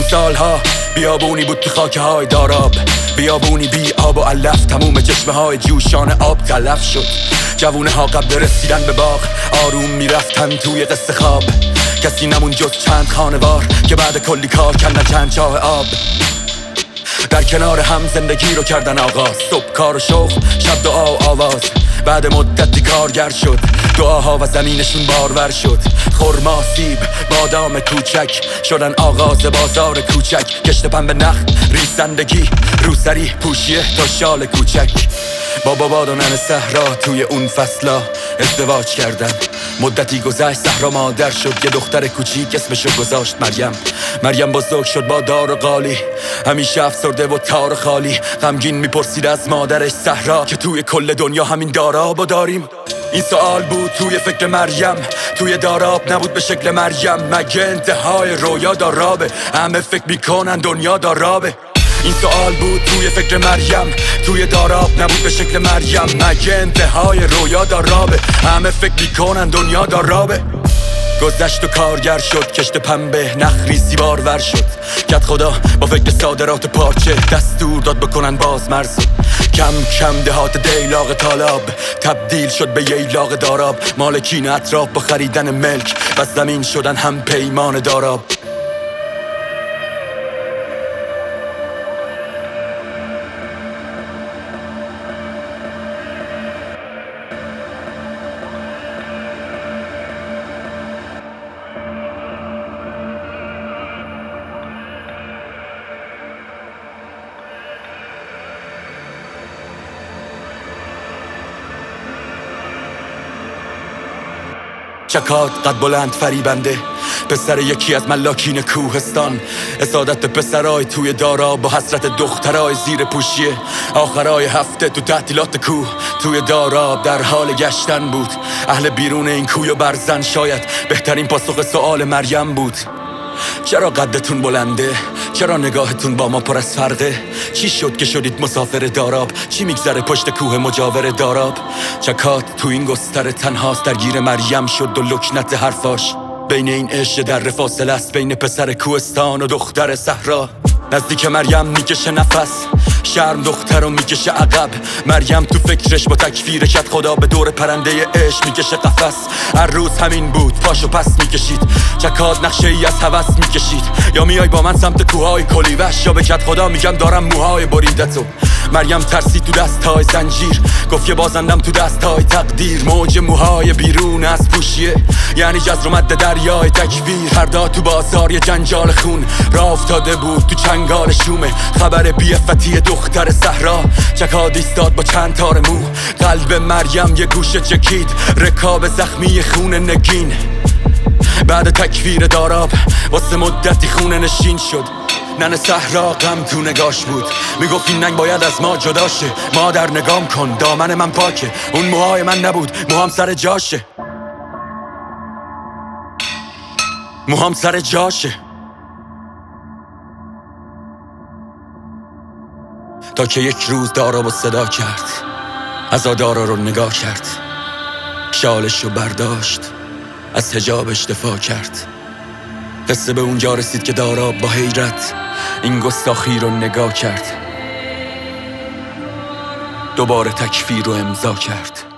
سالها بیابونی بود تو خاکه های داراب، بیابونی بی آب و علف، تموم چشمه های جوشان آب تلف شد. جوونه ها قبل رسیدن به باغ آروم میرفتن توی قصه خواب، کسی نمون جز چند خانوار که بعد کلی کار کندن چند چاه آب. در کنار هم زندگی رو کردن آغاز، صبح کار و شوق، شب دعا و آواز. بعد مدتی کارگر شد، دعاها و زمینشون بارور شد. خرما، سیب، بادام کوچک شدن آغاز بازار کوچک. کشت پنبه نخ، ریزندگی، روسری، پوشیه تا شال کوچک. بابا باد و ننه صحرا توی اون فصلا ازدواج کردن. مدتی گذشت صحرا مادر شد، یه دختر کوچیک اسمشو گذاشت مریم. مریم بزرگ شد با دار و قالی، همیشه افسرده و تار خالی. غمگین میپرسید از مادرش صحرا که توی کل دنیا همین دارابو داریم. این سوال بود توی فکر مریم، توی داراب نبود به شکل مریم. مگه انتهای رویا دارابه؟ همه فکر میکنن دنیا دارابه. این سوال بود توی فکر مریم، توی داراب نبود به شکل مریم. مگه انتهای رویا دارابه؟ همه فکر میکنن دنیا دارابه. گذشت و کارگر شد، کشت پنبه نخری سیبار ور شد. کت خدا با فکر صادرات پارچه دستور داد بکنن باز مرز. کم کم دهات دیلاق طالاب تبدیل شد به ییلاق داراب. مالکین اطراف با خریدن ملک و زمین شدن هم پیمان داراب. چکات قد بلند فریبنده، پسر یکی از ملاکین کوهستان. اسادت به پسرای توی داراب با حسرت دخترای زیر پوشیه. آخرای هفته تو تعطیلات کوه توی داراب در حال گشتن بود. اهل بیرون این کوی و برزن شاید بهترین پاسخ سوال مریم بود. چرا قدتون بلنده؟ چرا نگاهتون با ما پر از فرقه؟ چی شد که شدید مسافر داراب؟ چی میگذره پشت کوه مجاور داراب؟ چکات تو این گستر تنهاست، درگیر مریم شد و لکنت حرفاش. بین این عشق در فاصله است، بین پسر کوهستان و دختر صحرا. نزدیک مریم میکشه نفس، شرم دختر رو میکشه عقب. مریم تو فکرش با تکفیر کت خدا به دور پرنده عشق میکشه قفس. هر روز همین بود، پاشو پس میکشید. چکات نقشه ای از هوس میکشید. یا میای با من سمت کوههای کلیوش، یا به کت خدا میگم دارم موهای بریدتو. مریم ترسی تو دستای زنجیر، گفت یه بازندم تو دستای تقدیر. موج موهای بیرون از پوشیه یعنی جزر و مد دریای تکفیر. فردا تو بازار یه جنجال خون راه افتاده بود تو چنگال شومه. خبر بی‌عفتی دختر صحرا، چکاد ایستاد با چند تار مو. قلب مریم یه گوشه چکید، رکاب زخمی خون نگین. بعد تکفیر داراب واسه مدتی خونه نشین شد. ننه صحرا غم تو نگاش بود، میگفت این ننگ باید از ما جدا شه. مادر نگام کن، دامن من پاکه، اون موهای من نبود، موهام سر جاشه. موهام سر جاشه. تا که یک روز دارا با صدا کرد، عزادارا رو نگاه کرد. شالش رو برداشت، از حجابش دفاع کرد. قصه به اونجا رسید که دارا با حیرت این گستاخی رو نگاه کرد. دوباره تکفیر رو امضا کرد.